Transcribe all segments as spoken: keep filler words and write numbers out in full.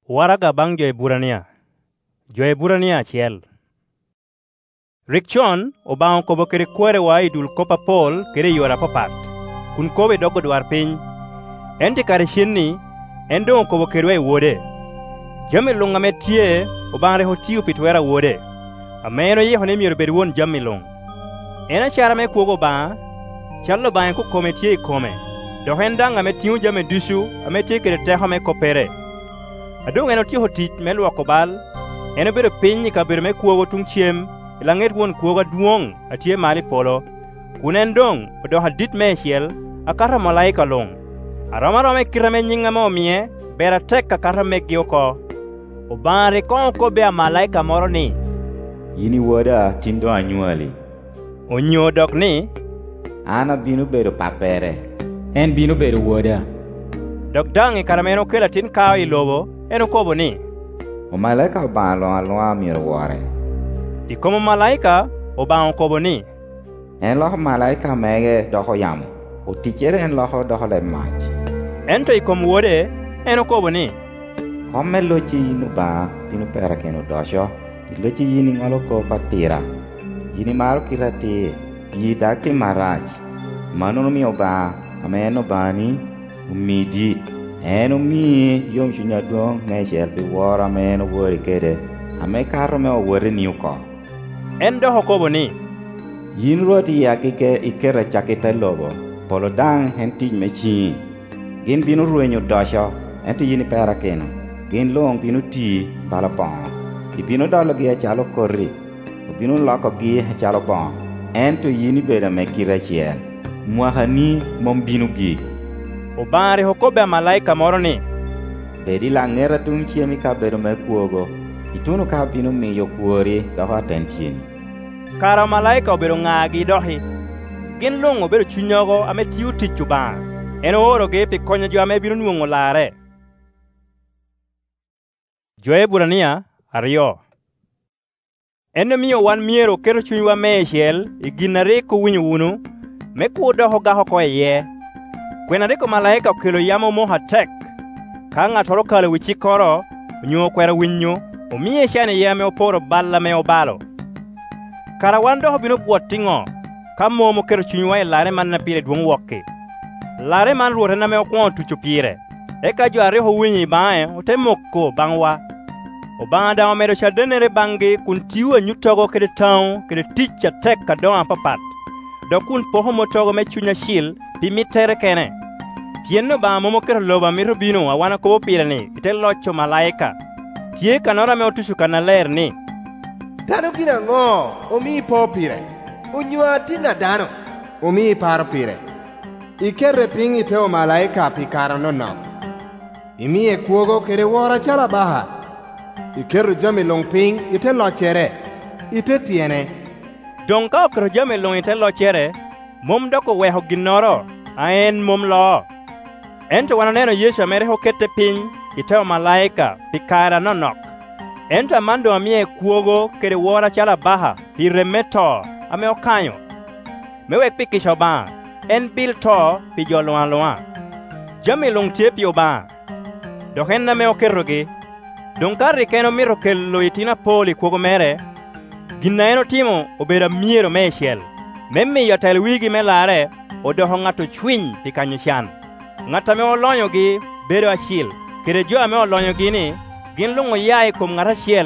Waraga bang Jo-Ebrania. Jo-Ebrania achiel. Rikchon obang kobo kere kwere wa idul kopa pol kere yora papat. Kun kobe dogo dwar piny. Ente kare shinni endo kobo kere wa wuode. Jami long ame tie obang reho tiyo pitwera wuode. Ameno ye hone miyo bed won jami long. Ena chara me kuogo ba challo ba ku kome tie kome. Dohendang ame tiyo jami dusu ame tie kere teho me kopere. Adong eno tiyo tich me luoko bal. Eno bedo piny ka bedo me kuogo tung chiem. Ilanget won kuoga duong atie mali polo. Kunen dong odoha dit me chiel akara malaika long. Aroma rome kirame nyinga mo mie bera tek kakara me gioko. Obare kon ko be malaika moro ni. Yini woda tindo anyuali. Onyo dok ni. Ana binu bedo papere. En binu bedo woda. Dok dangi karameno kela tin kao ilobo eno kobo ni. O malaika obalo alwa miro wore. Ikomo malaika obang kobo ni. En loho malaika mege doho yam. O tichere en loho doho le mach. Ento ikom wode eno kobo ni. Ome lochi yinu ba pinu pera keno dosho. Lochi yini ngalo ko patira. Yini maro kirati. Yi daki marach. Manu mi oba. Ameno bani. Umiji. Eno mi yom shunya dong. Meshel pi wara ameno wori kede. Ame karo me o wori niuko. Endo hokobo ni. Yin roti ya kike ikera chakita lobo. Polo dang henti mechi. Gin binu ruenyo dosho. Enti yini pera keno. Gin long binu ti balapong. Ibinu dolo gi chalo korri. Ibinu loko gi chalo bon. Ento yini beda me kira chiel. Mwahani mom binu gi. Obare hokobe malaika moro ni. Bedi la ngera tung chiemi ka bedo me kuogo. Itunu ka binu miyo kuori doho tentini. Kara malaika obedo ngagi dohi. Gin long obedo chunyogo ame tiyu tichu ba. Eno oro ge pi konyo jo ame binu nuongo lare. Jo-Ebrania ario. Eno miyo wan miero kero chunywa mechiel iginare ko winyo wunu me kuodoho gaho ko ye. Kwenare ko malaika okelo yamo moha tek. Ka ng'atoro kalo wichi koro nyuo kwera winyo omiye shane yame oporo balla me obalo. Kara wan doho bino buoting'o ka momo kero chunywa e lare man na pire duong' woki. Lare man ruote na me okwon tucho pire. Eka jo ariho winyi bae otemoko bangwa. Obanda omedo chadenere bangi kun tiwa nyutogo kede tau kede ticha tek ka doa papat. Do kun poho motogo me chunya shil pi mitere kene. Pienno ba momo kero loba miro bino awana kobo pire ni ite locho malaika. Tie kanora me otushu kanaler ni. Dano bina ngo omi po pire. Unyua tina dano omi paro pire. Ikerre pingi teo malaika pi kara nono. Imi e kuogo kere wora chala baha. Ikerro jami long ping ite lochere. Ite tiene. Donka okro jami long ite lochere. Mom doko weho ginoro. Aen mom lo. Ento wananeno Yesu amere hokete piny iteo malaika pikara nonok. Ento amando amie kuogo kere wora chala baha pi remeto ame okanyo. Mewek pikisho ba. En bil to pi joloa loa. Jami long tiepi oba. Dohenna me okerogi. Donkari keno miro kello itina poli kuogo mere. Ginaeno timo obera miero mechiel. Memmi yotel wigi me lare odoho ng'ato chwiny pi kanyo chan. Ng'ata me olonyo gi bedo achiel. Kere jo ame olonyo gi ni gin lungo yae kuom ng'ata achiel.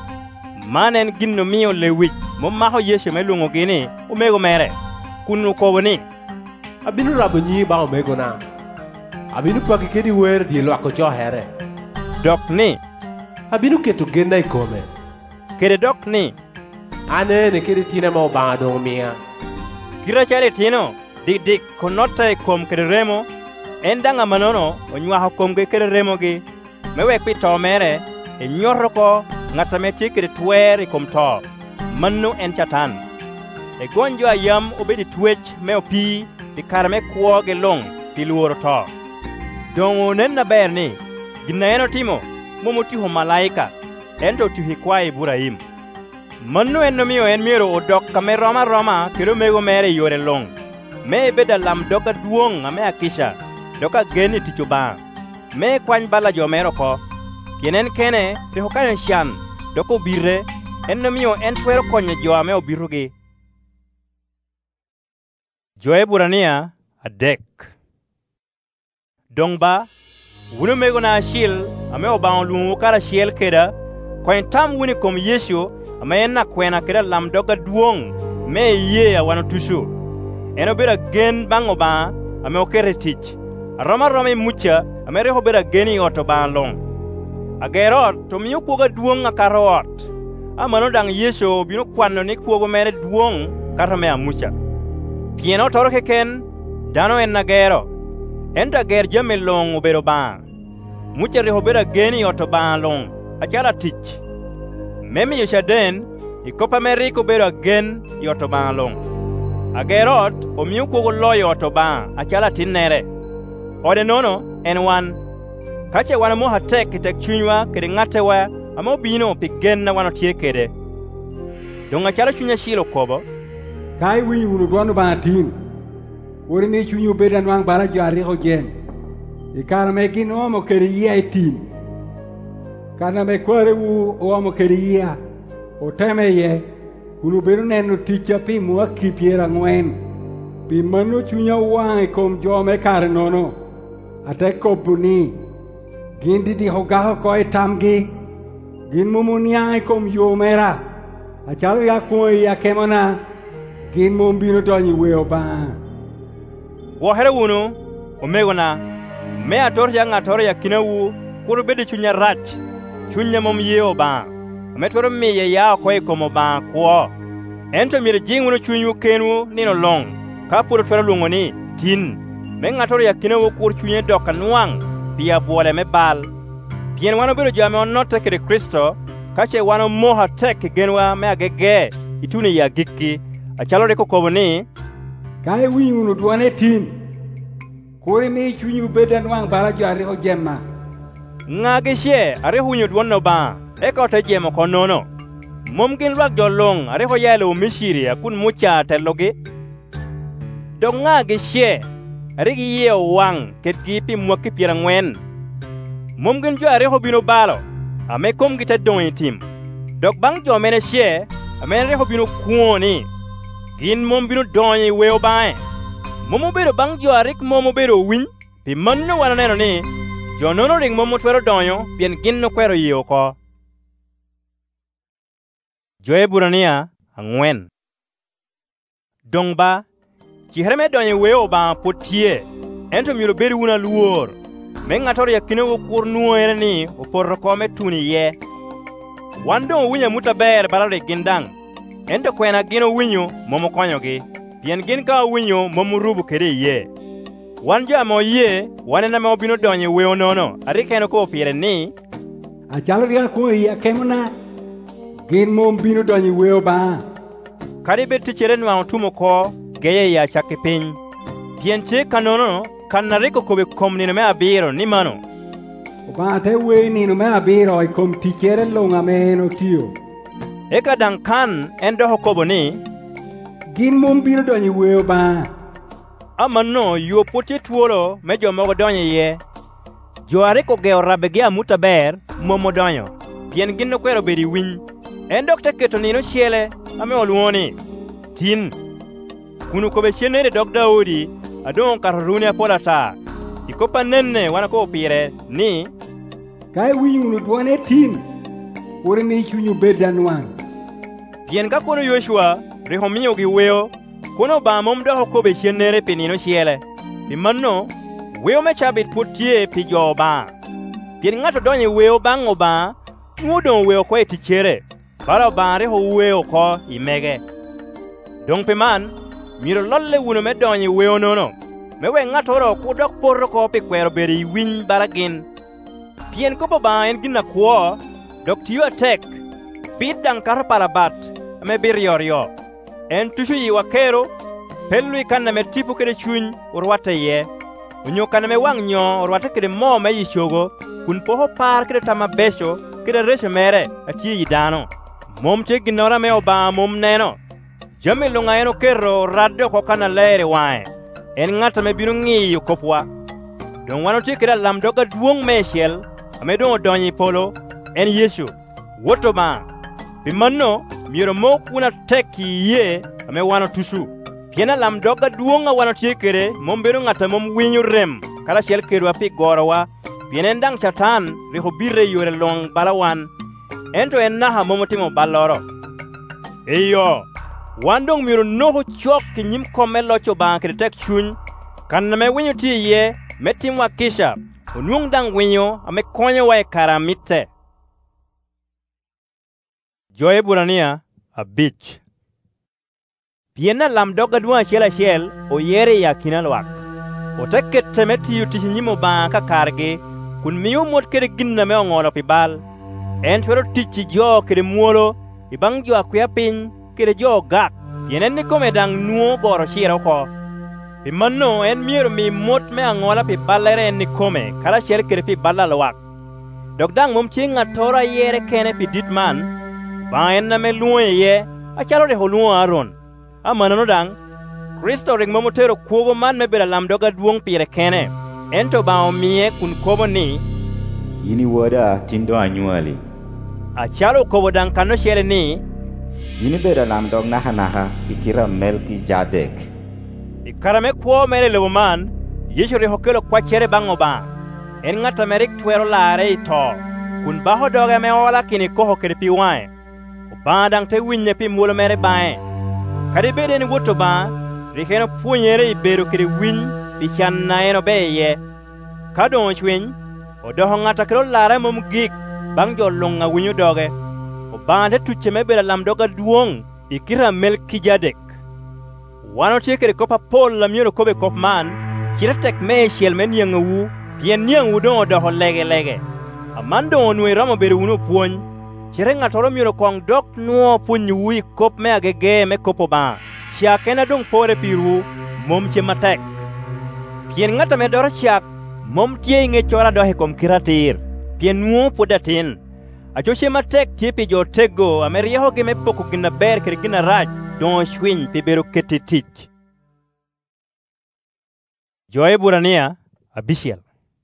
Manen ginno miyo lewich momako Yesu me lungo gi ni omego mere. Kun ukobo ni. Abinu rabo nyi ba omego na. Abinu paki kedi wer di lwako cho here. Dok ni. Abinu keto genda ikome. Kere dok ni. Ane ne kedi tina ma obanga dong miya. Kira chare tino. Dik dik konota ikom kere remo. Endanga manono onywaho komge kere remo gi. Mewek pi to mere. E nyorro ko ng'ata me tie kere twer ikom to. Manu en chatan. E gonjo ayam obedi twech me opi. Pi kar me kuo ge long. Pi luoro to. Dongo nenna ber ni. Ginaeno timo. Momo tiho malaika. Ento tihi kwa Ibrahim. Manu en nomiyo en miero odok kame roma roma kero mego mere yore long. Me beda lam doka duong ame akisha. Doka geni ticho ba. Me kwany bala jo mero ko. pien en kene riho kanyo shan doko birre en nomiyo en twero konyo jo ame obirogi. Jo-Ebrania adek. Dong ba wunu mego na ashil ame obao luongo kara shiel keda kwen tam wuni kom Yesu ame en na kwena keda lam doga duong me ye ya wano tushu eno beda gen bang oba ame okere tich aroma roma mucha ame reho beda geni oto ba long agerot to miyo kuoga duong akarot amano dang Yesu bino kwano ni kuogo mere duong kata me amucha pieno toro keken dano en nagero enta ger jame long obero ba mucha reho beda geni oto ba long achala tich memi yeshaden ikopa meriko bero gen yoto ba long agerot omiyo kuogo loyo oto ba achala tinere ode nono en wan kache wana mo hatek tek chunywa kede ngatewa amo bino pigen na wano tie kede donga chala chunya shilo kobo kai wi unu dwanu ba tin ori ni chunyu bedan wang bara jari ho jen e kana me kin omo kede ye tin kana me kware u omo kede ye o teme ye unu beru nenu ticha pi mua kipiera ngwen pi manu chunya wang kom jo me kare nono ate kopuni gin didi hogaho koi tamgi gin mumunia kom yo mera achalo ya ko ya kemona gin mum bino doni weo ba wo here wunu omegona me ator ya ngator ya kinawu kuru bede chunya rach chunya mom yeo ba metoro miye ya ko e komo ba ko ento mire jingunu chunyu kenu nino long ka puro twara lungoni tin me ngator ya kinawu kur chunye doka nwang pia bole me bal pien wano biro jame onote kede Kristo kache wano moha tek genwa me agege ituni ya giki achalo reko kobo ni kai winyunu duane tin kore me chunyu bedan wang bara jari ho jemma ngage she are hunyu duonno ba eka ote jemo konono mumkin lwak jolong are ho yalo mishiri akun mucha telogi dong ngage she are gi ye wang ket gi pi mwaki pira ngwen mumkin jo are ho bino balo ame kom gita don tim dok bang jo mene she ame re ho bino kuoni gin mom bino don yi weo bae momo bero bang jo arik momo bero win pi manno wana neno ni jo nono ring momo twero donyo pien gin no kwero yio ko. Jo-Ebrania angwen. Dong ba chihreme donye weo ba potie ento miro beri una luor me ngator ya kino kur nuere ni oporro kome tuni ye wando winya muta ber balare gindang ento kwena gino winyo momo konyogi pien gin ka winyo momo rubu kede ye wanja mo ye wanena me obino donye weo nono ari keno ko pire ni achalo ya ko ya kemona gin mom bino donye weo ba kari beti chere nwa tumo ko geye ya chakipin pien che kanono kanariko kobe komni no me abiro ni mano ba te we ni no me abiro I kom tichere longa me no tio eka dan kan endo hokobo ni gin mom bino donye weo ba amano yo poti tuolo me jo mogo donye ye jo ariko geo rabege amuta ber momo donyo pien gin no kwero beri win endok te keto nino chiele ame oluoni tin kunu kobe chenere dok Daudi adon karuni apola ta ikopa nenne wana ko pire ni kai winyunu duane tin ore me chunyu bedanwan pien ka kono Yoshua rehomiyo gi weo kono ba mom do kobe chenere pinino chiele pimanno weo me chabit putie pi joba pien ngato donye weo bango ba ngudon weo ko etichere balo bare ho weo ko imege dong peman miro lolle wuno me donye weo nono me we ngatoro ku dok porro ko pi kwero beri win baragin pien ko ba en gina kwo dok tiyo tek bidang kar palabat me biriorio en tushu yi wakero pelui kanna me tipu kede chuny urwate ye unyo kanna me wang nyo urwate kede mo me yishogo kun poho par kede tama besho kede resho mere ati yi dano mom te ginora me oba mom neno jami lunga eno kero radio ko kana lere wae en ngata me binu ngi kopwa don wano te kede lam doga duong me shel ame dong odonyo i polo en Yesu woto ba pi manno miero mok una tek yie ame wano tusu piena lam doga duonga wano tie kere mom bedo ngata mom winyo rem kala shel kerwa pi gorowa pienen dang chatan riho birre yore long balawan ento en naha momotimo baloro eyo wandong miero noho chok ki nyim kome locho ba kere tek chuny kan me winyo tie ye metimwa kisha unuong dang winyo ame konyo wa e karamite. Joe Burania abich piena lam doga duan shela shel o yere ya kinalwak o teket temeti yuti nyimo ba ka karge kun miyo mot kere ginna me ngolo pi bal en fero tichi jo kere muolo ibang jo akya pin kere jo gak yenen ni kome dang nuo goro shira ko pi manno en miero mi mot me ngola pi balere ni kome kala shel kere pi balalwak dogdang mum chinga tora yere kene pi ditman ba en na me luo ye achalo de holuo aron amanano dang Kristo ring momotero kuogo man me bela lam doga duong pire kene ento ba omie kun kobo ni yini woda tindo anyuali achalo kobo dang kano shele ni yini bela lam dog naha naha ikira melki jadek ikarame kuo mere lebo man Yesu re hokelo kwa chere bango ba en ngata merik twero lare ito kun baho doga me ola kini koho kere pi wae ba dang te winye pi mulo mere bae kadi bede ni woto ba rikeno puonyere ibedo kede winy bichan na eno beye kadon chwiny odoho ngata kero lare mom gik bang jo longa winyo doge o bande tuche mebeda lam doga duong ikira Melkijadek wano tie kede kopa pol lam yoro kobe kop man kira tek me shiel men yang wu pien yang wu don odoho lege lege amando onwe ramo bedo uno puony Chire ngatoro mioro kong dok nuo punyi wui kop me agege me kopo ba. Siak ena dong pore piru mom che matek. Pien ngata me doro siak mom tie inge chora dohe kom kiratir. Pien nuo podatin. Acho che matek tie pi jo tego amerieho ge me poko gina ber kere gina raj don shwiny pi bero ketitich. Joe Burania abishel.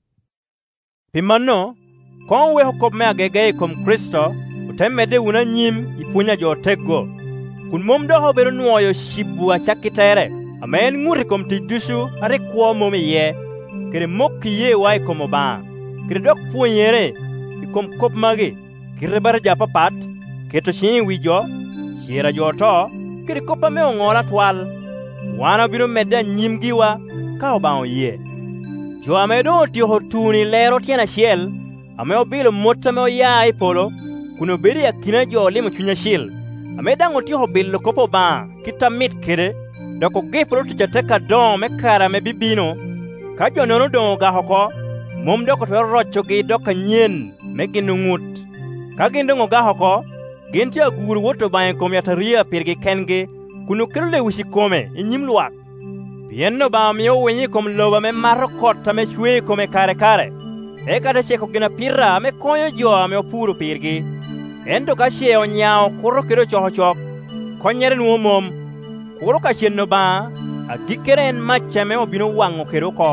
Pi manno kon weho kop me agege kom Kristo temede una nyim ipunya jo tego kun mom doho bero nuoyo shibu achakitere amen nguri kom tidusu are kuo mom ye kere mok ye wai kom ba kere dok puonyere ikom kop magi kere bar japa pat keto shin wijo shira jo to kere kopa me ongola twal wana biro meda nyim giwa ka oba ye jo amedo ti hotuni lero tiena shiel ame obilo mota me oya ipolo kuno beri akina jo limo chunya shil amedango ti hobilo kopo ba kitamit kere doko gifro tujateka don me kara me bibino ka jo nono don ga hoko mom doko to rocho gi doka nyen me ginungut ka gindongo ga hoko ginti aguru woto ba en komyataria pirge kenge kuno kirle wishi kome inyim luak pienno ba miyo wenyi kom loba me marokot me chwe kome kare kare e kada cheko gina pirra me konyo jo me opuro pirgi endo ka sheo nyao kuro kiro choho chok konyere nuo mom kuro ka shenno ba agikere en macha me obino wango kiro ko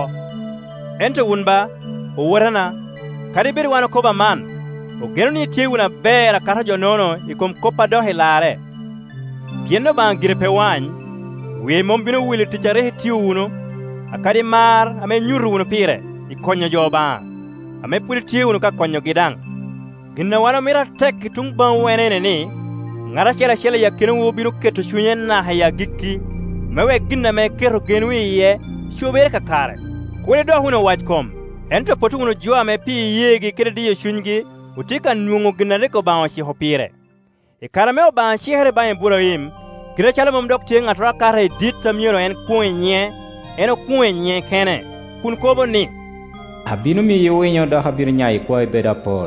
ento unba uwarana karibiri wano koba man o geno ni tie una bera kata jonono ikom kopa do hilare pienno ba ngire pe wany we mom bino wili tichare tiu uno akari mar ame nyuru uno pire ikonyo jo ba ame puri tiu uno ka konyo gidang Gina wana mira tek tung ban wenene ni ngara chela chela ya kinu wo binu keto chunyen na haya giki mewe gina me kero genwi ye shobere ka kare kule do huno wajkom ento potu uno jua me pi yegi kere diye chungi utika nyungu gina reko ban shi hopire e kara me ban shi here ban Ibrahim kire chala mom dok tie ngatra kare ditta miero en kuenye eno kuenye kene kun kobo ni abinu mi yowinyo do habir nyai kwa beda pol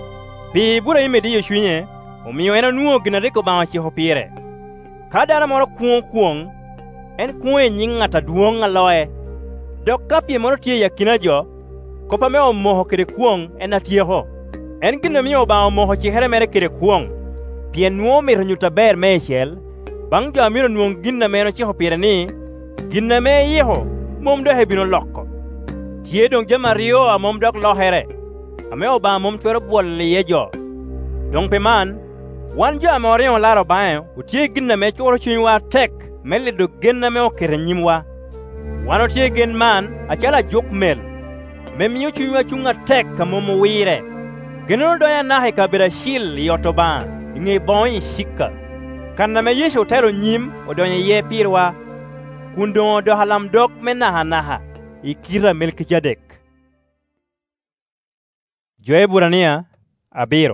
Bi Ibrahim di yeshunye omiyo ena nuo gina reko ba shi hopire kadara moro kuon kuon en kuon nying ngata duong aloe dok kapie moro tie yakina jo kopa me omoho kere kuon en atie ho en gina miyo ba omoho chi here mere kere kuon pie nuo mir nyuta ber meshel bang jo amiro nuo gina meno chi hopire ni gina me yeho mom do hebino lokko tie dong jamario amom dok lohere ame oba mom twero bol liye jo dong pe man wan jo ame oriyo laro bae utie ginna me choro chunywa tek meli do genna me okere nyimwa wan otie gen man achala jok mel me miyo chunywa chunga tek kamo wire geno do ya nahe kabira shil yotoba ngi bon shika kanna me Yesu tero nyim odonye ye pirwa kundo do halam dok menaha naha ikira Melkizedek. Joeburania abiro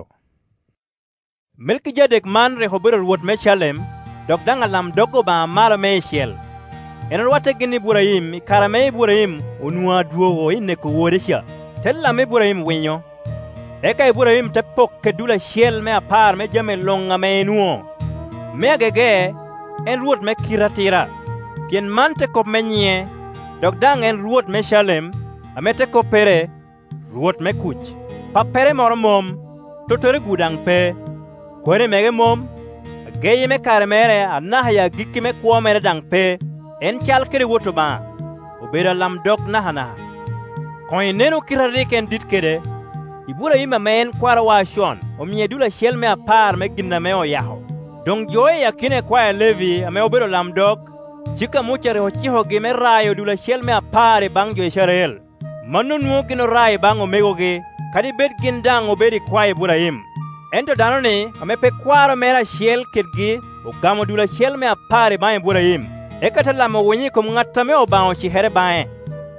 Melkizedek man rehobero ruot me Shalem dok dang alam dogo ba mala me Shiel en ruate gini Ibrahim kara me Ibrahim unua duogo inne ko woresha tella me Ibrahim winyo eka Ibrahim te pok kedula Shiel me apar me jame longa me nuo me agege en ruot me kiratira pien man te kop me nye dok dang en ruot me Shalem amete kopere ruot me kuch pa pere moro mom totore gudang pe kwere mege mom geye me kare mere anahya gikki me kwo mere dang pe en chal kere woto ba obera lam dok nahana koy nenu kirare ken dit kede Ibrahim men kwara wa shon o miedula Shiel me apar me ginna me o yaho dong joye yakine kwa Levi ame obero lam dok chika muchere ho chiho ge me rayo dula Shiel me apare bang jo Israel manu nuo gino rai bang o mego ge kadi bet gindang obedi kwa Ibrahim ento danoni ame pe kwara mera Shiel kedgi o gamo dula Shiel me apare bang Ibrahim ekata lamo wenyi kom ngata me obao chi here bang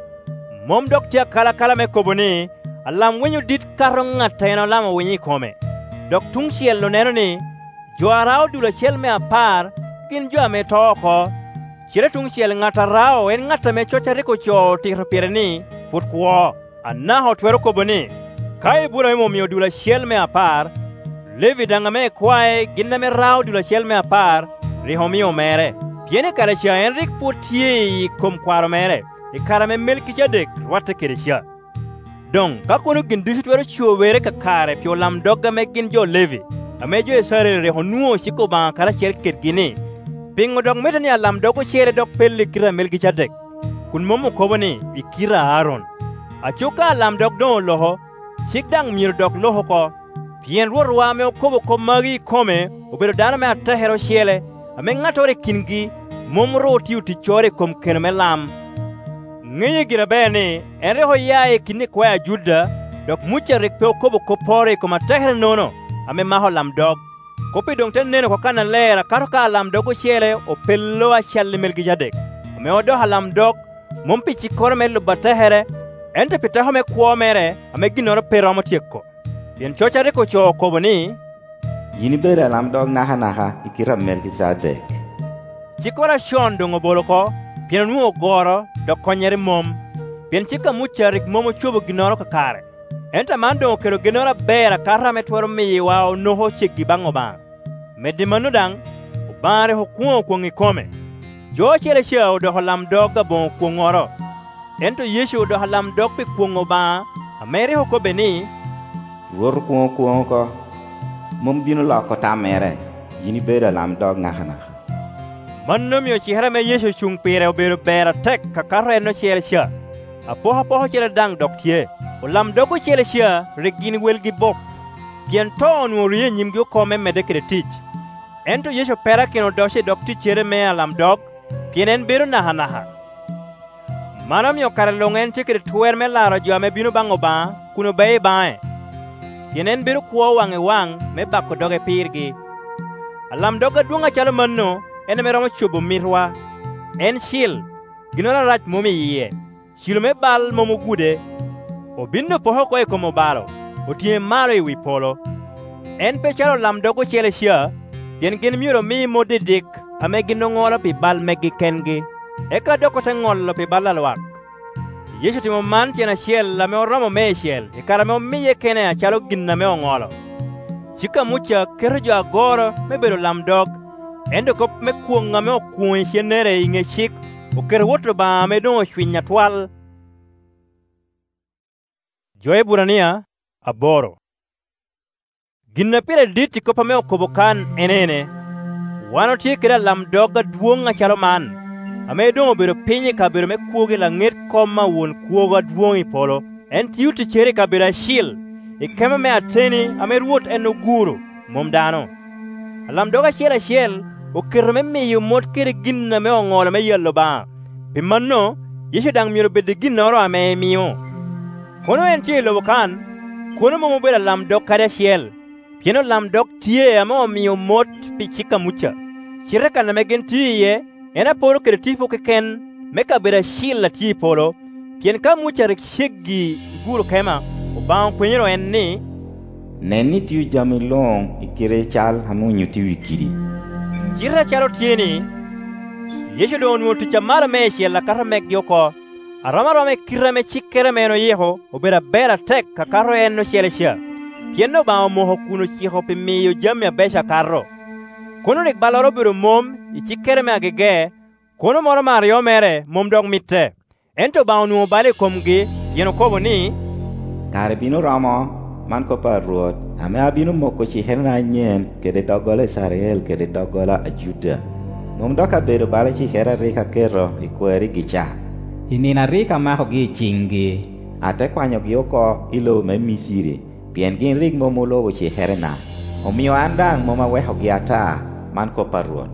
mom dok tia kala kala me koboni alam wenyu dit karong ngata eno lamo wenyi kome dok tung Shiel lo neroni joarao dula Shiel me apar kin jo ame toko chire tung Shiel ngata rao en ngata me chocha riko cho tiro pireni put kuo anaho twero koboni kai Ibrahim omiyo dula Shiel me apar Levi danga me kwae ginna me rao dula Shiel me apar rihomiyo mere piene karasha enrik putie kom kwaro mere e karame Melkizedek wate kirisha dong kakono gindisu twero chuwere kakare pio lam dogga me gin jo Levi amejo esare rehonuo shiko ba karasha kirgini pingo dog metani alam dogo shere dog pelle kira Melkizedek kun momo koboni ikira Aaron achoka alam dog don loho sigdang mir dog loho ko pien ruwa me kobo ko magi kome obero dana me atahero shele ame ngatore kingi momro tiuti chore kom kenme lam ngeye gira bene ere ho yae kinni kwa Juda dok mucha rekpe kobo ko pore ko matahero nono ame maho lam dog kopi dong ten neno ko kana lera karoka lam dogo shele o pello a shalle Melkizedek ame odo halam dog mompi chikor melu batahere ente pita home kwo mere ame ginoro peramo tiekko yen chocha reko cho koboni yini bere lam dog naha naha ikira Melkizedek chikora shon dongo boloko pien nuo goro do konyere mom pien chika mucha rik momo chubo ginoro kakare enta mando kero ginora bera karra me twero mi wa noho chigi bango ba medimanu dang obare ho kuo ko ngikome jo chere shao do lam doga bon ko ngoro ento Yesu do lam dog pe ko ngoba amere ho ko beni wor ko ko ko mom binu la ko tamere yini bere lam dog naha naha mannom yo chihara me Yesu chung pere obero bera tek kakare no chere sha apoha poho chere dang dok tie o lam dogo chere sha regini welgi bok pien ton wo rie nyim go kome mede kre tich ento Yesu pera keno doshe dok ti chere me alam dog pien en bero naha naha manam yo kare longen chikre tuer me laro jo me binu bango ba kuno bae bae pien en bero kuo wange wang me bako doge pirgi alam doga dunga chalo manno ene me romo chubo mirwa en shil ginora rach momi yie shilo me bal momo gude o bindo poho ko e komo balo o tie maro e wi polo en pe chalo lam dogo chele shia yen gin miro mi modidik ame ginongora pi bal megi kengi e ka doko te ngollo pi balalwak Yesu timo man tiena shiel la me romo me shiel e kara me mi ye kene a chalo ginna me ngolo chika mucha kerjo agoro me bero lam dog endo kop me kuonga me okuon chenere inge chik o ker woto ba me don shwinya twal Joeburania aboro ginna pire diti kopa me okobokan enene wano tikira lam doga duonga chalo man ame don bero pinyi ka bero me kuoge la nget koma won kuoga duongi polo en tiuti chere ka bero shil e kema me ateni ame ruot en oguro mom dano alam doga chiel chiel o kerme miyo mot kere ginna me ongola me yello ba pi manno Yesu dang miro bede ginnoro ame miyo kono en tie lobo kan kono mo bela lam dog kada chiel pieno lam dog tie ame miyo mot pi chika mucha chireka na megen tie ena polo kere tifo ke ken meka beda shila tie polo pien ka mucha rek shegi guro kema o ba kwenyero en ni neni tiu jami long ikire chal hamunyu tiu ikiri chira chalo tieni Yesu don mo ticha mara me shela kara mek yoko arama rome kirame chikere meno yeho obera bera tek ka karo enno shele sha pieno ba mo hokuno chiho pe miyo jamya besha karo kono nek baloro biro mom ichikere me agege kono moro mario mere mom dog mitte ento ba onu bale komgi yeno kobo ni kare bino ramo man ko parruot ame abino moko chi henna nyen kede dogole Israel kede dogola ajuda mom doka bedo bale chi hera rika kero ikweri gicha inina rika ma hogi chingi ate kwanyo gioko ilo me misiri pien gin rig momo lobo chi herena omiyo andang moma we hogi ata man ko parruot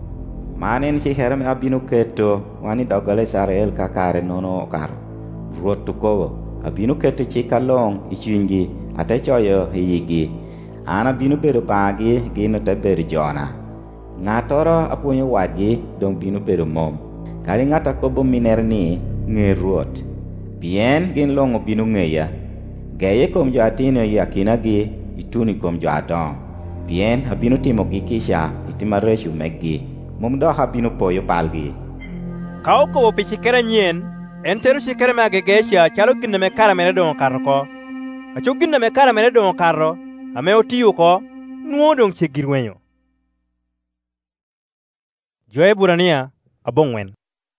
manen chi hera me abino keto wani dogole Israel kakare nono kar ruot tukowo abino keto chi kalong ichungi ate choyo hiyigi ana bino bedo bagi gino te bedo jona ngatoro apunyo wadgi dong bino bedo mom kali ngata kobo miner ni ngeruot bien gin longo bino ngeya geye kom jo atino yakina gi ituni kom jo adon bien abino timo gi kisha itimareshu megi mom do habino poyo palgi kao ko pichikera nyen enteru shikere me agegesha chalo ginne me kara mene don karko acho ginne me kara mene don karro ame otiyo ko nuodong chegirwenyo Joe Burania abongwen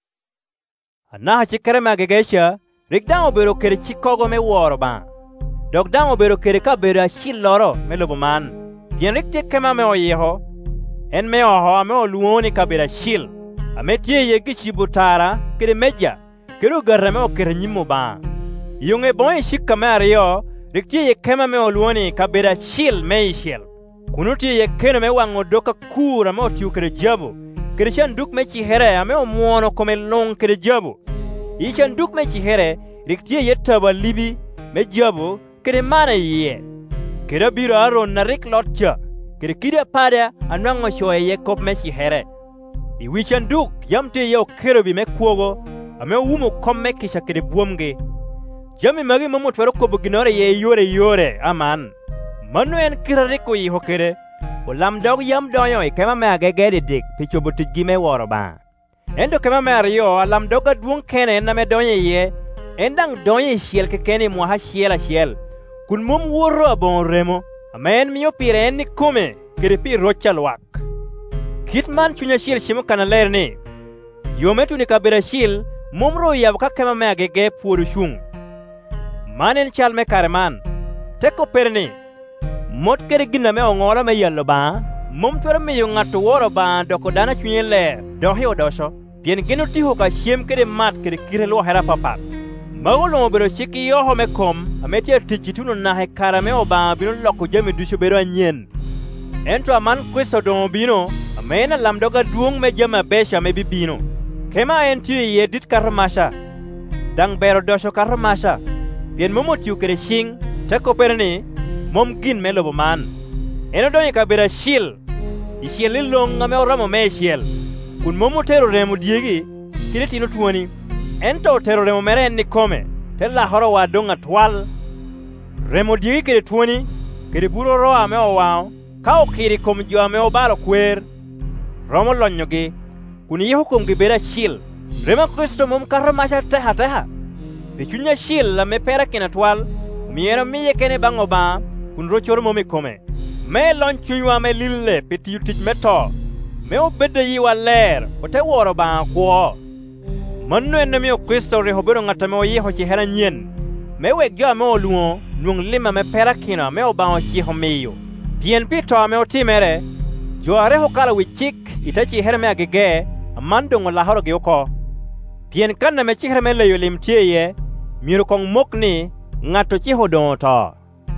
Ana chikere me agegesha rigdang obero kere chikogo me woro ba dogdang obero kere ka bero shiloro me lobo man pien rikte kema me oyeho en me oho ame oluoni ka bero shil ame tie yegi chibutara kere meja kero garame o kere nyimo ba yunge boy shikka me ario rikte ye kema me oluoni ka bero shil me shil kunuti ye keno me wango doka kura me otiu kere jabo kere chanduk me chihere ame omuono kome long kere jabo i chanduk me chihere rikte ye taba libi me jabo kere mana ye kere biro aron na rik lotcha kere kida pada anwango shoye ye kop me chihere i wichanduk yamte ye okero bi me kuogo ame umo komme kisha kere buomge jami magi mamu twero kobo ginore ye yore yore aman manu en kira riko yi hokere o lam dog yam doyo e kema me agegede dik picho butugi me woro ba endo kema me ario lam doga duong kene na me donye ye endang donye shiel ke kene mo ha shiela shiel kun mum woro abon remo amen miyo pire en ni kume kere pi rocha lwak kitman chunya shiel shimo kana lerni yometu ni kabira shiel mumro yab ka kema me agege puru shung manen chal me kareman teko perni mot kere gina me ongola me yello ba mum twere me yungato woro ba doko dana chunye le dohi odosho pien gino tiho ka shiem kere mat kere kire lo hera papa magolo bero chiki yoho me kom ametia tichituno na he karame oba bino loko jami dusho bero anyen entro aman kweso don bino amena lamdoga duong me jama besha me bibino kema enti ye dit karmasha dang bero dosho karmasha pien momo tiu kere shing teko perni mom gin me lobo man eno donye ka bera shil ishil lilong ame oramo me shil kun momo tero remo diegi kire tino tuoni ento tero remo mere ni kome tella horo wa donga twal remo diegi kire tuoni kire buro ro ame o wao ka o kiri kom jo ame o balo kwer romo lonyogi kun yeho kom gi bera shil remo kristo mom karmasha teha teha bichunya shil la me pera kina twal miero miye kene bango ba kun rochor momi kome me lonchuwa me lille peti yutit meto me obede yi waler ote woro ba kwo manno en mi o Kristo re hobero ngata me oyi ho chi hera nyen me we gyo me oluo nung lima me pera kina me oba o chi ho meyo pien pito me otimere jo are ho kala wi chik itachi hera me agege amando ngola horo ge oko pien kanna me chi hera me le yolim tieye miro kong mokni ngato chi ho don to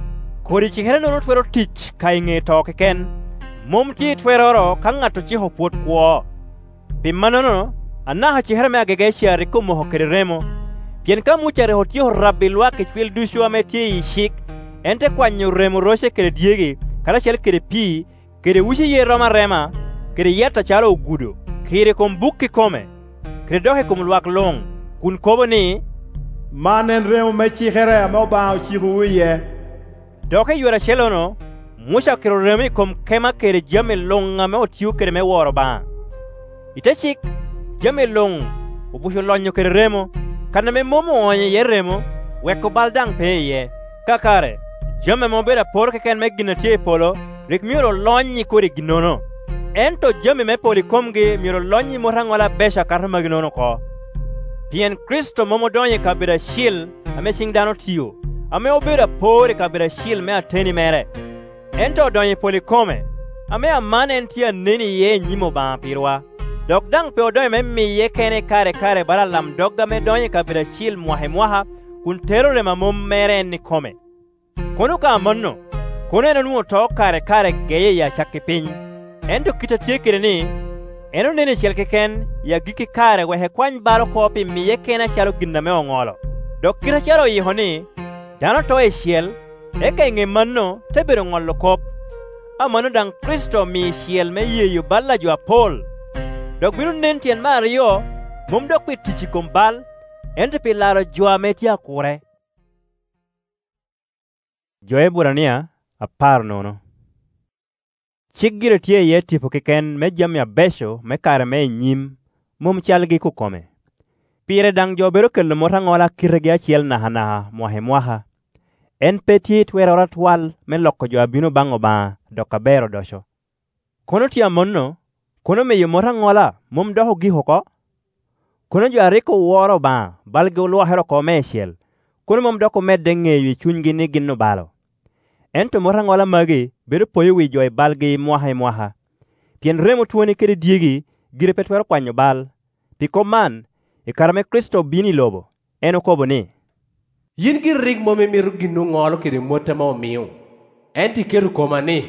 kodi chikere nono twero tich ka ing'e to keken, mom ti tweroro ka ng'ato chiho puot kwo. Pi manono, anaha chikere me agege chiari kumoho kede remo, pien ka muchare hotiyo rabbi lwake chwil dushu ametie ishik, ente kwanyo remo roshe kede diegi, kala chel kede pi, kede ushi ye roma rema, kede yeta chalo ugudo, kire kom buki kome, kede dohe kom lwak long, kun kobo ni, manen remo me chikere ame obao chiku uye. Doke yuara chelono, musha kero remi kom kema kede jame long ame otiu kede me woro ba. Ite chik, jame long, ubusho lonyo kede remo, kana me momo onye ye remo, weko baldang pe ye, kakare, jame mobeda por keken me ginatie polo, rik miuro lonyi kore ginono. Ento jame me poli komge miuro lonyi morangola besha karma ginono ko. Pien Kristo momo donye kabira shil, ame singdano tiyo, ame obeda pore kabira shil me ateni mere. Ento donye poli kome, ame amane entia nini ye nyimo ba pirwa. Dok dang pe odonye me mi ye kene kare kare bara lam dogga me donye kabira shil mwahe mwaha, kun terore ma mom mere enni kome. Kono ka amonno, kono eno nuo to kare kare geye ya chaki piny. Ento kita tiekire ni, eno nene chelke ken, ya giki kare wehe kwany baro kopi mi ye kene chalo ginda me ongolo. Dok kita chalo iho ni, dano to e shiel, eka inge manno tebero ngolo kop. Amano dang Kristo mi shiel me yeyo balla jo apol. Dok binu nentien mario, mum dok pi tichi kumbal, ente pi laro joa metia kure. Joe burania, apar nono. Chigire tie ye tipo keken me jam ya besho me kare me nyim, mum chalgi kukome. Pire dang jo bero kelo morangola kiregi achiel naha naha, mwahe mwaha. En peti twera ratwal me loko jo abino bango ba, doka bero dosho. Kono tia monno, kono me yo morangola, mum doho gihoko. Kono jo ariko woro ba, balge ulwa hero kome shiel. Kono mum doko medenge yu chungi ni gino balo. Ento morangola magi, bero poyo wi joy balgi mwaha mwaha. Pien remo tuoni kere diegi, gire petwero kwanyo bal. Piko man, ikarame Kristo bini lobo, eno kobo ni. Yin gi rig mome miru ginu ngolo kede mota ma omiu. Enti keru koma ni.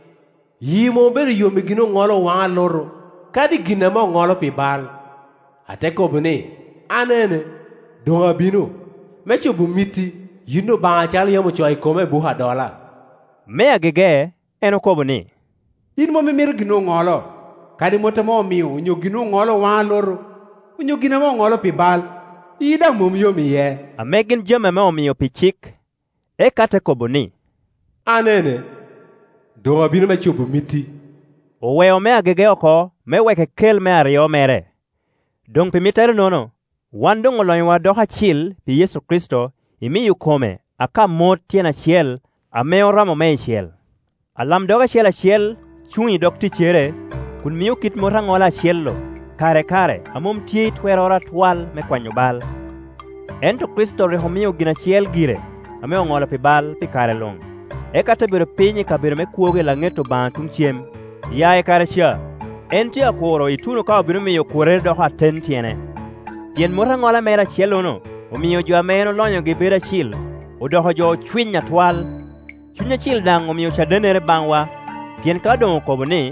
Yi mo beru yomi ginu ngolo wanga loro, kadi gina ma ngolo pi bal. Ate kobo ni, anene, donga binu, mecho bumiti, yino banga chali yamu choi kome buha dola. Me agege, eno kobo ni. Yin mome miru ginu ngolo, kadi mota ma omiu, unyo ginu ngolo wanga loro, unyo gina ma ngolo pi bal. Ida mum yomi ye. Amegin jame me omiyo pi chik, e kate kobo ni. Anene, donga binu mecho bumiti. Oweo me agege oko, me weke kel me ario mere. Dong pi mitere nono, wandong olonywa doha chil pi Yesu Kristo, imi yu kome, aka mot tiena chiel, ame oramo me chiel. Alam doga chiel a chiel, chunyi dok ti chere, kun miyo kit morangola chiel lo, kare kare, amum tie twero ratwal me kwanyo bal. Ento Kristo reho miyo gina chiel gire, ame ongola pi bal pi kare long. Eka te bero pinyi ka bero me kuoge la ngeto bantung chiem. Yae kare chia, enti akoro ituno kao biro miyo kure doha ten tiene. Tien morangola mera chielo no, umiyo jo ameno lonyo gibira chil, udoho jo chwinya twal. Chunya chil dang umiyo chadenere bangwa, tien kadong kobo ni,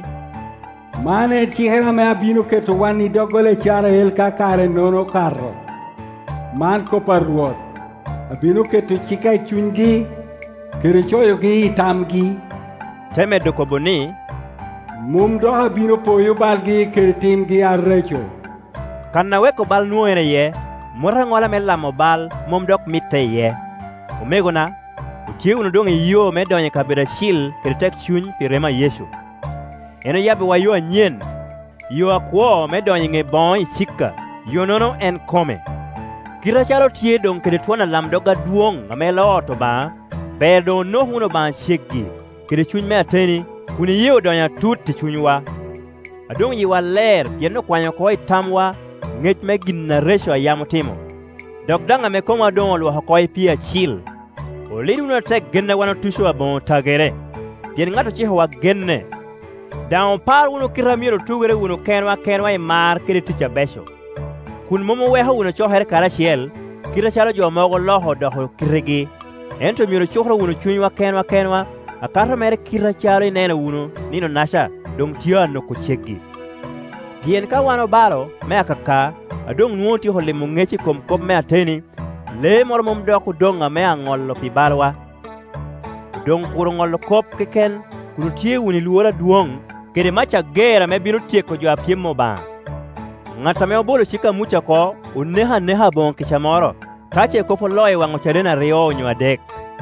mane chihera me abino keto wani dogole chara el kakare nono karro. Man ko parruot, abino keto chika chungi, kere choyo gi tamgi. Teme do kobo ni, mum doha bino poyo balgi kere timgi arrecho. Kanna weko bal nuere ye, morangola me lamo bal, mum dok mitte ye. Umegona, utie unudongi yo me donye kabira shil kere tek chuny pirema Yesu. Eno yabe wa yo anyen, yo akwo me donye nge bon ichika, yo nono en kome. Kira chalo tie dong kere tuwana lam doga duong ame lo oto ba, bedo no huno ba shiki, kere chuny me ateni, kuni yeo donya tut ti chunywa. Adong yiwa ler, yeno kwanyo koi tamwa, ngech me gina resho ayamu timo. Dokdanga me koma dongo lwa hokoi pia chil. Olidu na tek genne wano tusho wa bon tagere. Yen ngato chiho wa genne. Down par uno kiramiro tugere uno kenwa kenwa imar kiri ticha besho. Kun momo weho uno chohere kara shiel, kira chalo jo mogo loho doho kirigi. ento miro chokro uno chunywa kenwa kenwa akata mere kira charo ineno uno nino nasha dong tiyo no kuchegi. Pien ka wano balo me akaka adong nuoti ho limo ngechi kom kom me ateni le moro mom doku donga me angollo pi balwa. Dong kuro ngollo kop keken kuro tie uni luora duong kede macha gera me bino tieko jo apiem mo ba. Ngata me obolo chika mucha ko uneha neha bon kishamoro kache kopo loe wango chadena rio nyo adek.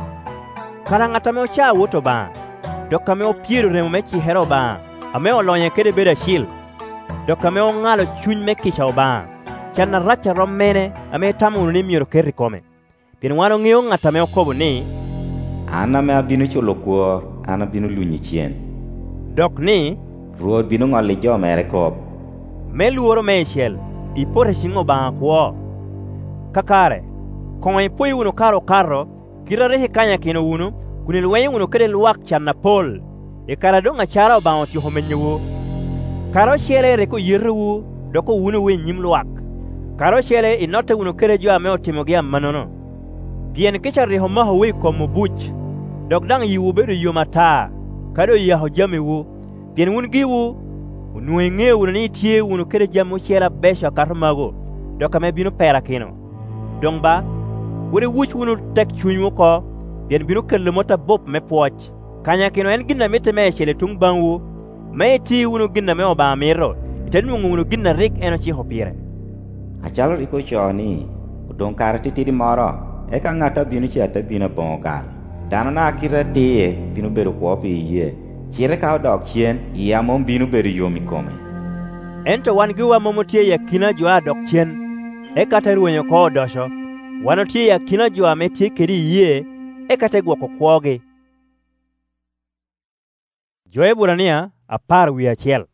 Kara ngata me ocha woto ba doka me opiero remo mechi hero ba ame olonye kede beda shil doka me ongalo chuny me kisha ba chana racha romene ame tamu ni mioro keri kome. Pien wano ngeo ngata me okobo ni ana me abino chulo kuor ana bino lunyi chien. Dok ni ruoth bino ng'oli jo mere kop. Me luoro me shel ipore shingo ba kuo. Kakare kong ipoi uno karo karo kira rehe kanya kino uno kunilwenye uno kede luwak chana pol e kara donga chara ba oti homenyewo. Karo shele reko yirewu doko uno we nyim luwak. Karo shele inote uno kede jo ame otimogia manono. Pien kicha reho maho we komo buch dok dang yiwu bedo yomata kado yaho jame wu pien un giwu unwe nge uno ni tie uno kede jamo shela besha karmago doka me bino pera kino. Dong ba wure wuch uno tek chunyu ko pien bino kelle mota bop me poch kanya kino en ginna mete me shele tung bangwu me ti uno ginna me oba miro itenu uno ginna rik eno chi hopire. Achalo riko choni udong karati tidi moro eka ngata bino chata bino bonga. Dano na kira tie bino bedo kuopi iye chire kao dok chien iya mom bino bedo yomi kome. Ento wan giwa momotie ya kina jua dok chien eka teruenyo ko dosho wano tie ya kina jua metie kedi iye eka tegwa kokwoge. Joe Burania apar wia chiel.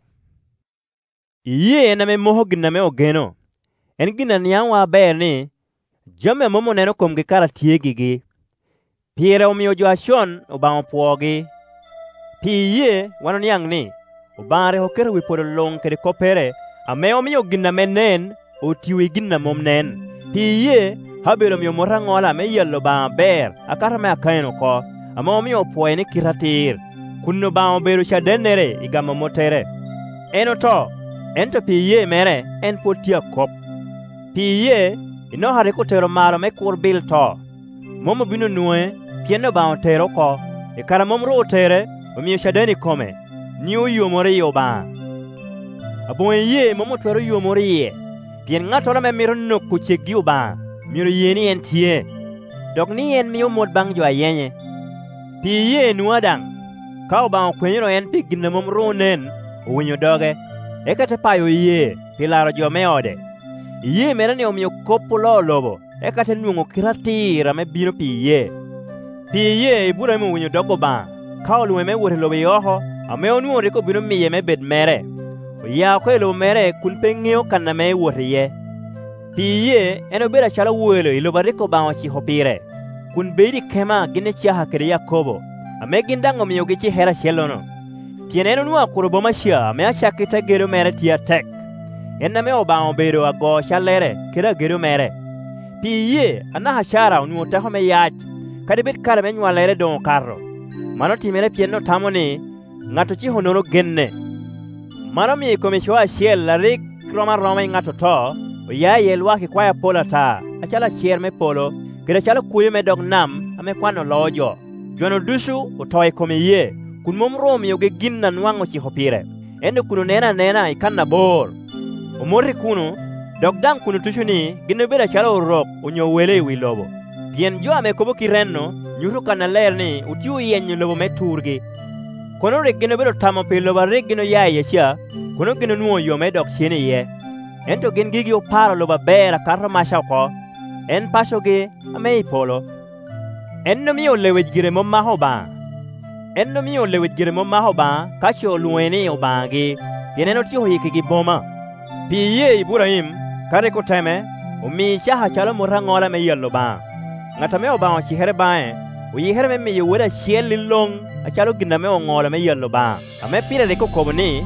Iye na me moho gina me ogeno en gina niyawa ber ni jome momo neno kom gikara tie gigi. Pire omiyo jo ashon obang opwogi. Pi iye wano niyang ni obare hokero wipodo long kede kopere ame omiyo gina menen otiwi gina mom nen. Pi iye habero miyo morangola me yello ba ber akara me akaino ko ame omiyo opwoye ni kiratir kunno ba obero shadenere igama motere. Eno to ento pi iye mere en potia kop. Pi iye ino hare kotero malo me kur bil to momo bino nuwe pieno ba otero ko e kara momro otere omiyo shadeni kome ni oyo more yo ba abo ye momo twero yo more ye pien ngato na me miro no kuchegi ba miro ye ni entie dok ni en miyo mod bang jo ayenye pi ye nuadang ka ba kwenyro en pi ginna momro nen owinyo doge e kata payo ye pilaro jo me ode iye mera ni omiyo kopo lo lobo e kata nuongo kiratira me bino pi iye. Pi iye ibura mo winyo dogo ba ka oluwe me wore lobe yoho ame onuo reko bino miye me bed mere ya ko lo mere kun pengeo kana me wore ye. Pi iye eno bera chala wuelo iloba reko ba ochi hopire kun bedi kema gine chaha kere Yakobo ame gindango miyo gichi hera shelono pien eno nuwa kurobo mashia ame achakita gero mere tia tek enna me oba obero ago shalere kira gero mere. Pi iye ana hashara unuo taho me yach kade bet kara me nywalere don karro mano timere pien no tamoni ngato chi honoro genne mano mi kome shwa shiel la rik roma roma ngato to oya yelwa ki kwaya pola ta achala shier me polo kira chala kuyo me dog nam ame kwano lojo jono dusu utoy kome ye kun mom romi yoge ginna nwango chi hopire endo kuno nena nena ikanna bor omori kuno dog dang kuno tushuni ginne bera chala urok unyo wele wi lobo pien jo ame kobo kirenno nyuru kana ler ni utiu yenyo lobo meturgi kono re ginne bero tamo pe lobo re ginno yaye cha kono ginno nuo yo me dok chene ye ento gen gigi oparo lobo bera karro masha ko en pasho ge ame ipolo enno mi olewej gire mom mahoba enno mi olewej gire mom mahoba kacho lueni obangi yeneno tio hiki gi boma pi ye Ibrahim kare ko teme umi chaha chalo morangola me yello ba ngata me oba chi here bae o yi here me me yewera shiel long a chalo ginna me ongola me yello ba ame pire de ko kobni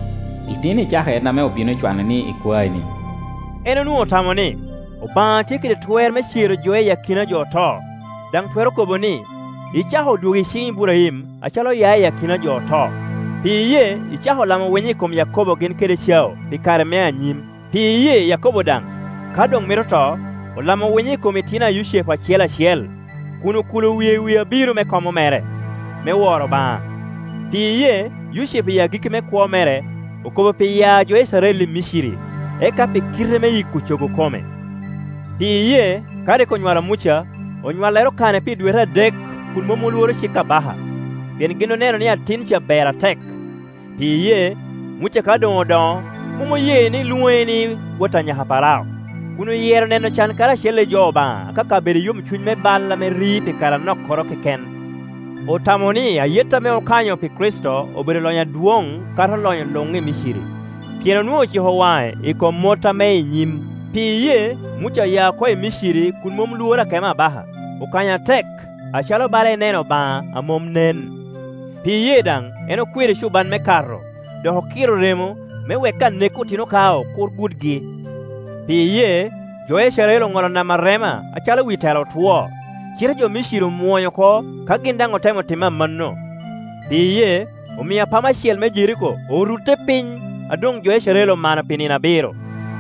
itini chaha na me obino chwana ni ikwani eno nu otamoni oba tikire twer me chiro joe yakina jo to dang twero kobo ni ichaho dugi shi Ibrahim achalo yaye akina jo to. Pi ye ichaho lamo wenyi kom Yakobo gin kede chiao pi kare me anyim. Pi ye Yakobo dang kadong miro to olamo wenyi kom itina Yusef achiel achiel kuno kulo wiye wiye biro me komo mere me woro ba. Pi ye Yusef ya gik me kwa mere okobo pi ya jo Israeli Misiri eka pi kire me ikuchogo kome. Pi ye kare konywala mucha onywala ero kane pi dwera dek kun momuluoro chika baha pien gino neno ni atin cha bera tek. Pi ye mucha kadong odong mumo ye ni luwe ni wotanya haparao kuno yero neno chan kara shele joba kaka beri yum chuny me balla me ripi kara nok koro keken. Otamoni ayeta me okanyo pi Kristo obere lonya duong kara lonya longe Misiri pieno nuo Chihowae iko mota me nyim. Pi ye mucha ya kwa Misiri kun mom luora kema baha okanya tek achalo bare neno ba amom nen. Pi ye dang eno kwiri shuban me karro doho kiro remo me weka neko tino kao kur gudgi. Pi ye jo Israel ngolo na marema achalo witero tuo chira jo Misiri muonyo ko kagindango temo tima manno. Pi ye umia pama shiel me Jeriko orute piny adong jo Israel mana pinina biro.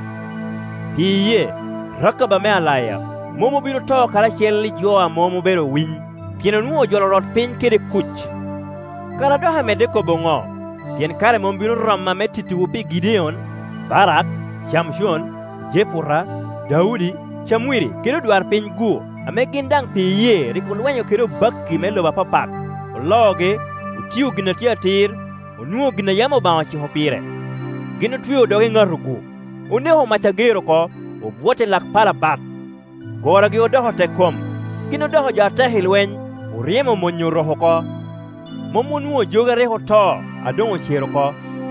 Pi ye rakaba me alaya momo biro to kala cheli joa momo bero winy pieno nuo jolo rot piny kede kuch kala doha mede kobongo pien kare mom biro ramma me titiwu pi Gideon, Barak, Shamshon, Jefura, Daudi, Chamwiri kede dwar piny guo ame gindang pi ye rikulwenyo kede bakki me loba papak ologe utiyo gina tiatir onuo gina yamo bawa chiho pire gino tuyo doge ngarugu uneho machagero ko obwote lak pala bat gora gi odoho te kom gino doho jata hilweny uriemo monyo roho ko momunuo joga reho to adongo chero ko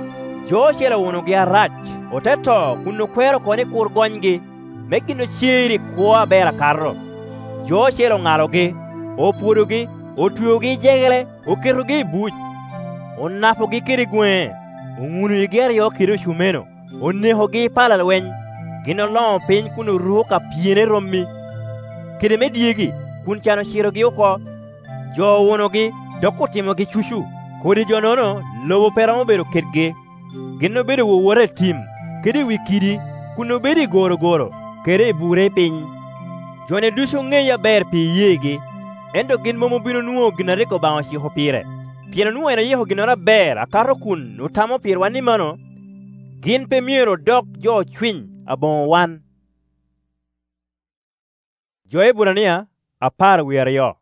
jo chela wono gi arach oteto kuno kwero ko ni kur gonygi megino chiri kwa bera karro jo chelo ngalo gi opuodo gi otuyo gi jegele okero gi buch onapo gi kiri gwe ungunu igeri yo kiro shumeno oneho gi pala lweny gino long piny kuno ruho ka piene rommi kede mediegi kun chano chiro gi oko jo wono gi doko timo gi chushu kodi jo nono lobo pera mo bero kedge gino bero wore tim kede wikidi kuno beri goro goro kede bure piny jone duso ngeya ber pi yegi endo gin momo biro nuo ginareko bawa shi hopire pieno nuo ena yeho ginora ber akaro kun utamo pirwa ni mano gin pe miero dok jo chwiny abon wan. Jo Ebrania apar wiyariyo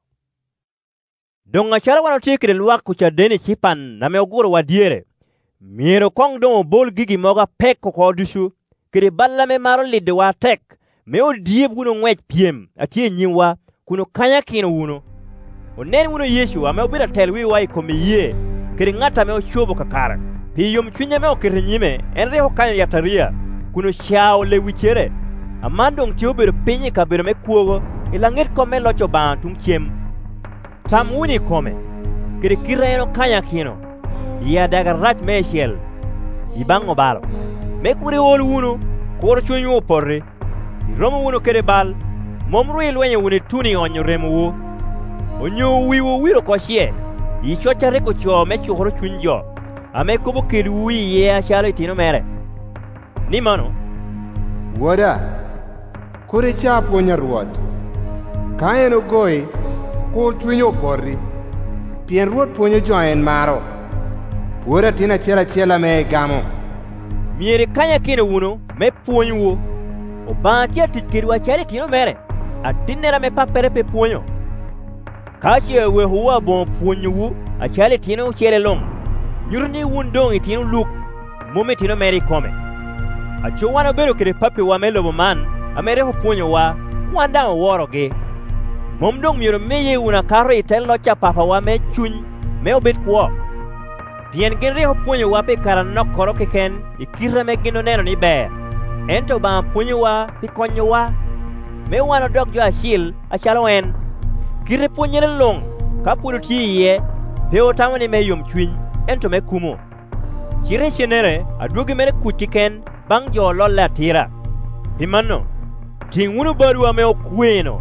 donga chala wano tikire luak kucha deni chipan na me oguro wadiere miero kong dongo bol gigi moga pek koko dusu kiri balla me maro lide wa tek me o dieb wuno ngwech piem atie nyimwa kuno kanya kino wuno onen wuno Yesu ame obira telwi wa ikomi ye kiri ngata me ochobo kakara pi yom chunye me okiri nyime enre ho kanyo yataria kuno chao le wichere amandong ti obiro pinyi kabiro me kuogo ilanget kome locho bang tung chiem tam wuni kome kiri kireno kanya kino ya daga rach me shiel ibango balo me kuri ol wuno koro chunyu oporre iromo wuno kere bal momru ilwenye wuni tuni onyo remo wo onyo wiwo wiro koshie ichocha reko cho me chuhoro chunjo ame kubo kiri wi ye achalo itino mere ni mano woda kore cha puonyo ruoth ka en ogoi kur chunyo oporri pien ruoth puonyo jo en maro puora tin achiel achiel ame gamo miere kanya kino wuno me puonyo wo obanti atich kiri wachali tino mere atinera me papere pe puonyo kachi ewe huwa bon puonyo wo achali tino chele long nyurni wundong itino luk mume tino mere kome acho wana bero kiri papi wa melobo man amere ho puonyo wa wanda woro ge momdong miero meye una karo itelo cha papa wa me chuny me obet kwo pien genre ho puonyo wa pe kara nokoro keken ikira me gino neno ni ber ento ba puonyo wa pi konyo wa me wano dok jo ashil achalo en kire puonyere long ka puro tiye pe otamo ni me yom chuny ento me kumo chire chenere aduogi mere kuchiken bang jo lola tira pimano ting wunu barua me okweno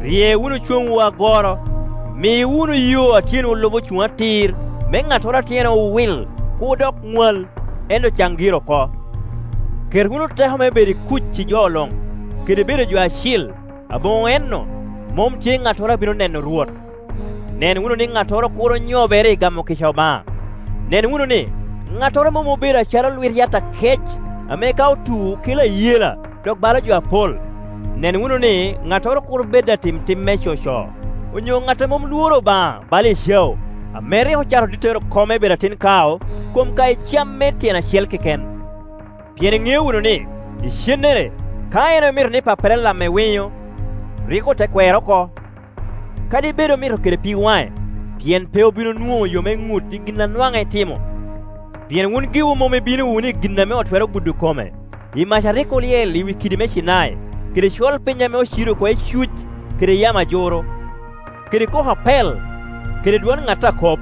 rie wunu chuong wa goro, mi wunu yo atien lobo chunga tir, me ngatora tieno wil, kudok ngwal, endo changiro ko. Ker wunu teho me beri kuchi jolong, kede beri jo achil, abong enno, mom tie ngatora bino neno ruot. Nen wunu ni ngatora kuro nyobere gamo kishoba. Nen wunu ni, ngatora momo bera chara luir yata kech, ame kao tu kila yela, dok bala jo apol. Nen wunu ni, ngatora kuro beda tim tim mecho sho. Unyo ngata mom luoro ba, bali show. Amere ho charo ditero kome beda tin kao, kum kai cham meti na shel kiken. Piene nge wunu ni, ishenere, kaya na mir ni paperella me winyo, riko te kwero ko. Kadi bedo miro kede pi wae, pien peo bino nuo yo me nguti gina nwanga timo. Pien wun giwu mo me bino wuni gina me otwero gudu kome. Imasha riko liye liwi kidime shinae, kede shwal penya me o shiro kwa e shuj, kede yama joro, kede koha pel, kede duan ngata kop.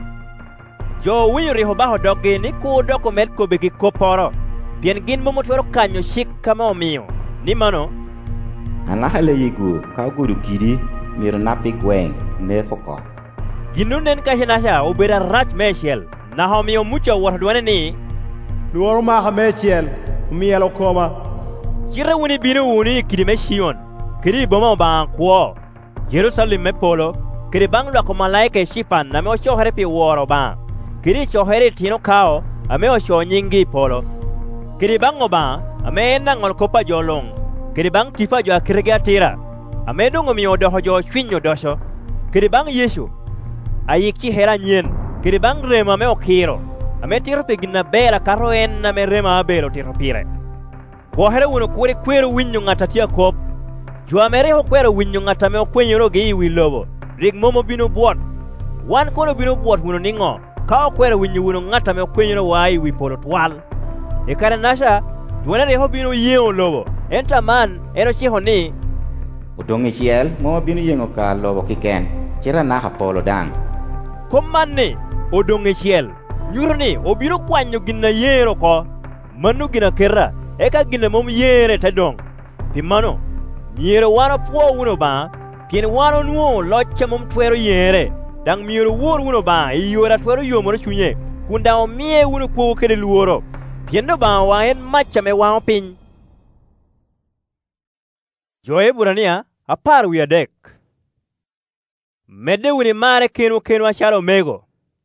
Jo winyo riho baho doge ni ko doko med ko begi koporo, pien gin mo motwero kanyo shik kama omiyo, ni mano. Anahale yigu, kau gudu kidi, mir napi gweng ne koko. Ginu nen ka hinasha ubera rach meshel, na homiyo mucha warduane ni, Luoro maha mechiel, mielo koma. Chira wuni binu wuni kidi me shion, kidi boma bang kuo, Jerusalem me polo, kidi bang lwako malaika shipan na me o shohere pi woro bang, kidi shohere tino kao, ame o sho nyingi polo. Kidi bang o bang, ame ena ngol kopa jolong, kidi bang tifa jo akirege atira, ame dongo mi odoho jo chwinyo dosho, kidi bang Yesu, ayiki hera nyen, kidi bang rema me okiro, ame tiro pe gina bera karo en na me rema abelo tiro pire. Kwa hera wuno kure kwero winyo ngatatia kop, jua mere ho kwero winyo ngatame o kwenyo roge iwi lobo, rig momo bino buot, wan kono bino buot wuno ningo, kao kwero winyo wuno ngatame o kwenyo ro wa iwi polo twal. Ekare nasha, duwana reho bino yeo lobo, enta man, eno chiho ni, Udongi chiel, mo binu yengo ka lobo kiken, chira na hapolo dang. Koman ni, odongi chiel, nyuro ni, obino kwanyo gina yero ko, manu gina kera, eka gina mom yere tadong. Pimano, miero wano puo uno ba, pien wano nuo locha mom twero yere, dang miero wor uno ba, iyora twero yomoro chunye, kunda o mie uno kuo kede luoro, pien no ba wa en macha me wano piny. Joe burania, apar wi adek. Mede wuni mare kenu kenu achalo mego.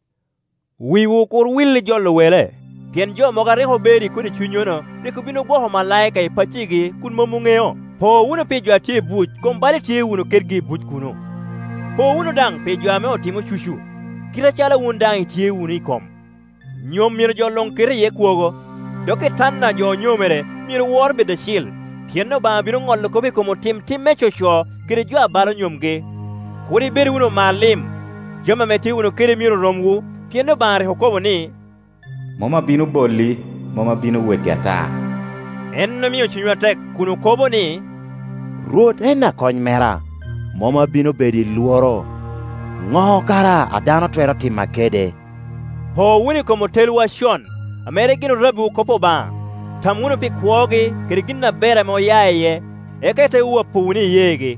Wiwu kur wili jolo wele. Pien jo moga reho beri kuni chunyono, riku bino goho malaika ipachigi kun momungeo. Po uno pejo atie buj, kombali tie uno kergi buj kuno. Po uno dang pejo ame otimo chushu. Kira chala undang itie uno ikom. Nyom miro jo long kere ye kuogo. Doke tanna jo nyomere, miro warbe de shil. Pieno ba bino ngollo kobe komo tim tim mecho sho, kire jo abalo nyomge. Kuri beri uno malim, joma meti uno kere miro romgu, pieno ba reho kobo ni, Moma binu boli, moma binu weke ata. enno miyo chunywa tek kuno kobo ni, Ruoth ena kony mera, moma bino bedi luoro. Ng'o kara adano twero tima kede. po wuni komo telu wa shon, amere gino rabu kopo ba, tam uno pi kuogi, kire gina bera mo yaeye, eka ite uwa po wuni yegi.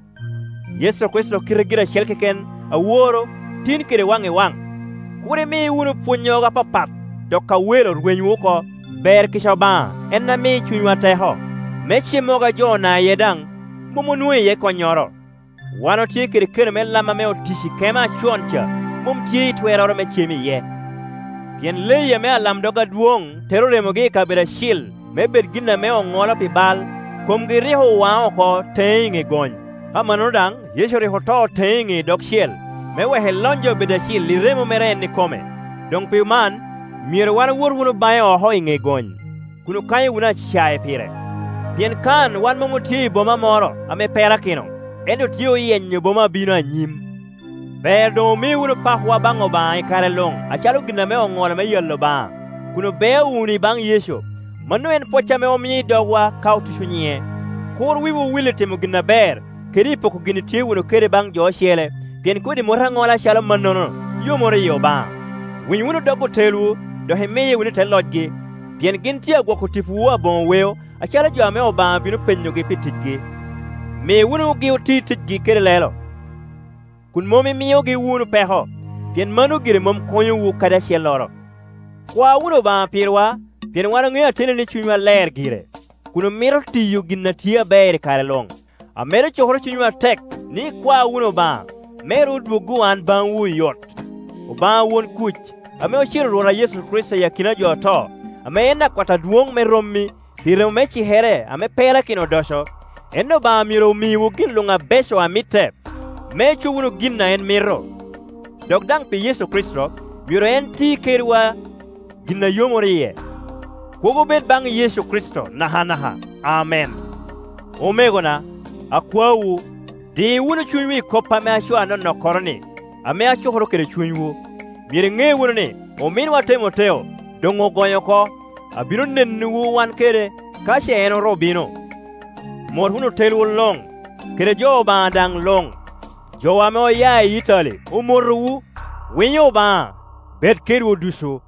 Yesu Kristo kire gira shelkeken, aworo, tin kire wangi wang. Kure mi uno punyoga papat, doka welo rwenyu ko, ber kisha ba, enna mi chunywa teho. Mechi moga jo na yedang, mumu nui ye konyoro. Wano tie kire kire me lama me otishi kema choncha, mum tie itwera me chemi ye. Pien leye me alam doga duong, tero remoge kabira shil, me bed gina me ongola pi bal, kum giriho wao ko teingi gony. Hamanodang, yesho riho to teingi dok shil, me wehe lonjo bida shil li remo mere ni kome. Dong pi man, mire wana wur wunu baye oho inge gony, kuno kanye wuna chaye pire. Pien kan wan mungu ti boma moro, ame pera kino, endo tiyo yenyo boma bino anyim. Ber do mi wunu pahwa bango ba ikare long, achalo gina me ongola me yello ba, kuno be uni bang yesho, manu en pocha me omi dogwa kautu shunye. Kur wiwu wile temu gina ber, keri poko gini ti wunu kere bang jo shele, pien kudi morangola shalo manono, yu mori yo ba. Wini wunu dogo telu, do hemeye wunu telodge, pien gintia gwa kutifu wa bon weo, achala jo ame oba binu penyo ge pititge. mi wunu gi uti tijgi kede lelo kun momi miyo gi wunu peho pien manu gire mom konyo wu kada chieloro kwa wunu ba pirwa pien wana ng'eyo tene ni chunywa ler gire kuno miro tiyo ginna tiya bere kare long amero chokro chunywa tek ni kwa wunu ba mero duogu an ban wu yot uba won kuch ame ochiro ruora Yesu Kristo yakina joto ame ena kwata duong me rommi pire me chihere ame pera kino dosho eno ba miro miwu gin lunga besho amite me chuwunu ginna en miro dogdang pi Yesu Kristo miro en ti kerwa ginna yomoriye kogo bet bang Yesu Kristo naha naha amen omegona akwawu di wunu chunywi kopa me ashwa no nokoroni ame achokoro kere chunywu mire ng'e wuno ni ominwa Timoteo dong ogonyo ko abiro nennu wan kere kashe en robino mor hunu telu long kere jo ba dang long jo ame oya Italy umorwu winyo ba bet keru dusu